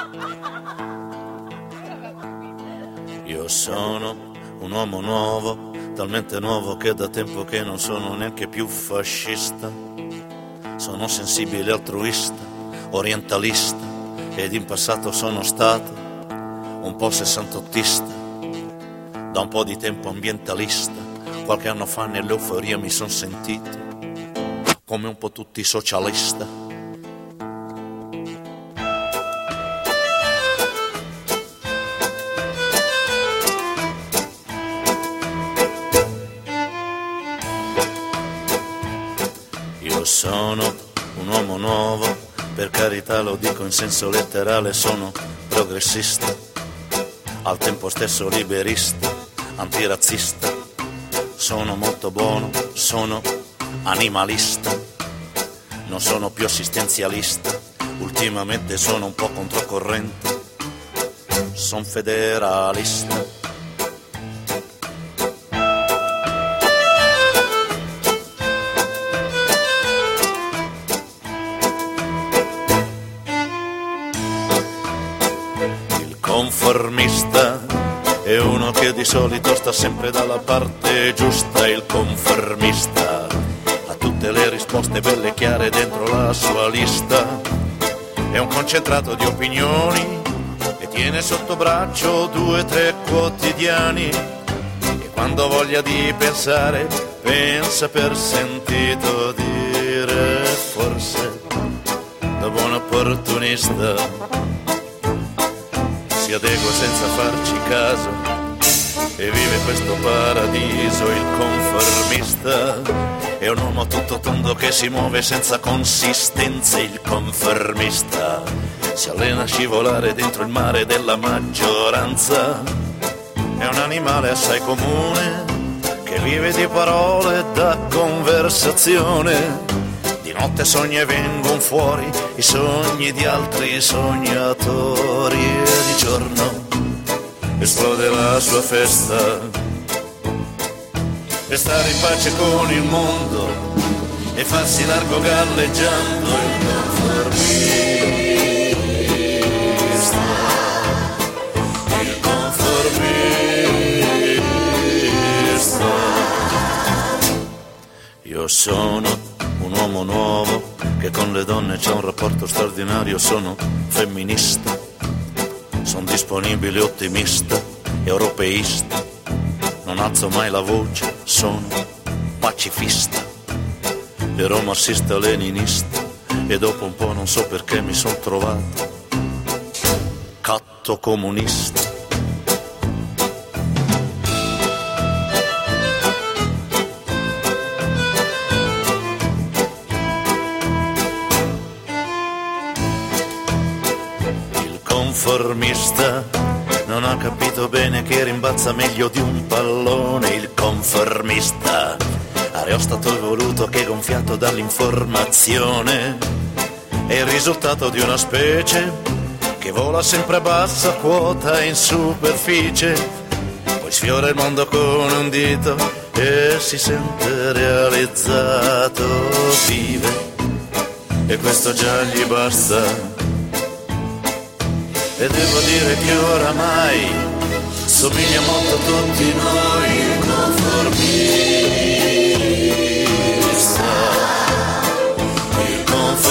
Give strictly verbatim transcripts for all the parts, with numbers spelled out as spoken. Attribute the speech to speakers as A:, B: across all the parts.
A: Io sono un uomo nuovo, talmente nuovo che da tempo che non sono neanche più fascista. Sono sensibile, altruista, orientalista ed in passato sono stato un po' sessantottista, da un po' di tempo ambientalista. Qualche anno fa nell'euforia mi son sentito come un po' tutti socialista. Io sono un uomo nuovo, per carità lo dico in senso letterale, sono progressista, al tempo stesso liberista, antirazzista, sono molto buono, sono animalista, non sono più assistenzialista, ultimamente sono un po' controcorrente, sono federalista. Conformista è uno che di solito sta sempre dalla parte giusta. Il conformista ha tutte le risposte belle chiare dentro la sua lista. È un concentrato di opinioni e tiene sotto braccio due o tre quotidiani. E quando ha voglia di pensare, pensa per sentito dire. Forse da buon opportunista si adegua senza farci caso e vive questo paradiso. Il conformista è un uomo tutto tondo che si muove senza consistenza. Il conformista si allena a scivolare dentro il mare della maggioranza. È un animale assai comune che vive di parole da conversazione. Di notte sogna e vengono fuori i sogni di altri sognatori e di giorno esplode la sua festa e stare in pace con il mondo e farsi largo galleggiando. Il conformista, il conformista. Io sono un uomo nuovo che con le donne c'ha un rapporto straordinario. Sono femminista, sono disponibile, ottimista, europeista, non alzo mai la voce, sono pacifista, però marxista-leninista. E dopo un po' non so perché mi son trovato catto comunista. Conformista non ha capito bene che rimbalza meglio di un pallone. Il conformista areostato evoluto che gonfiato dall'informazione è il risultato di una specie che vola sempre a bassa quota in superficie, poi sfiora il mondo con un dito e si sente realizzato. Vive e questo già gli basta. E devo dire che oramai somiglia molto a tutti noi. Il conformista, il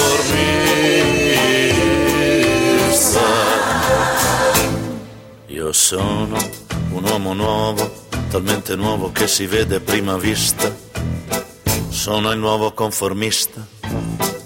A: conformista. Io sono un uomo nuovo, talmente nuovo che si vede a prima vista. Sono il nuovo conformista.